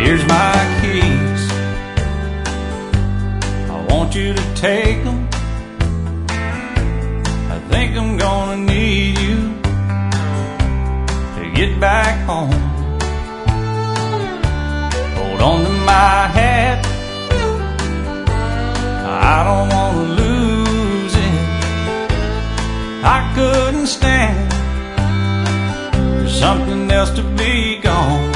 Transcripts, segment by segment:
Here's my keys. I want you to take them. I think I'm gonna need you to get back home. Hold on to my hat, I don't wanna lose it. I couldn't stand for something else to be gone.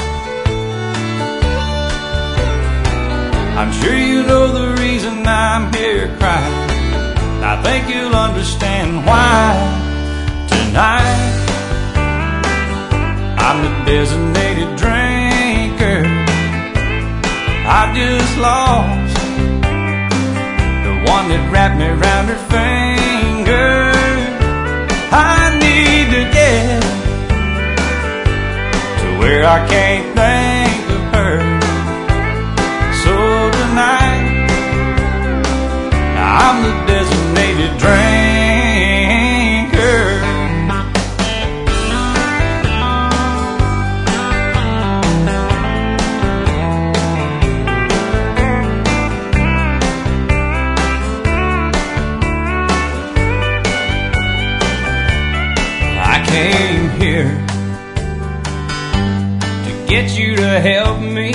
I'm sure you know the reason I'm here crying. I think you'll understand why. Tonight I'm the designated drinker. I just lost the one that wrapped me around her finger. I need to get to where I can't think of her. So tonight I'm the designated drinker. I came here to get you to help me.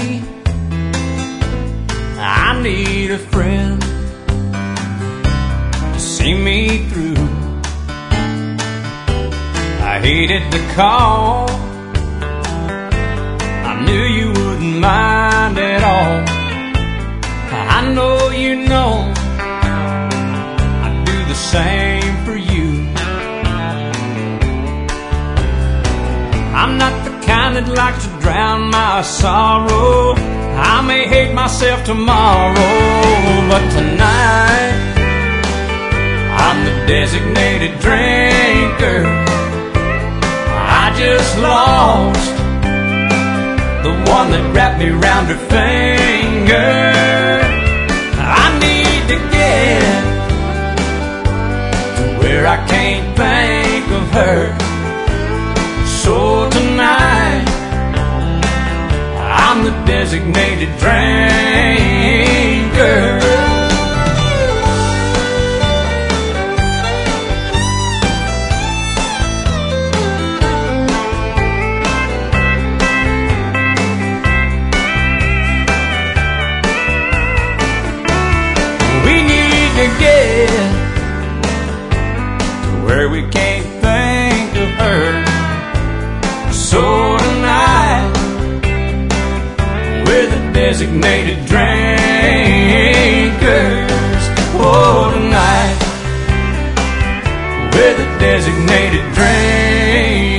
I need a friend to see me through. I hated the call. I knew you wouldn't mind at all. I know you know I'd do the same for you. I'm not the kind that likes to drown my sorrow. I may hate myself tomorrow, but tonight I'm the designated drinker. I just lost the one that wrapped me around her finger. I need to get to where I can't think of her. So tonight I'm the designated drinker. We need to get to where we can't think of her. So tonight we're the designated drinkers. Oh, tonight we're the designated drinkers.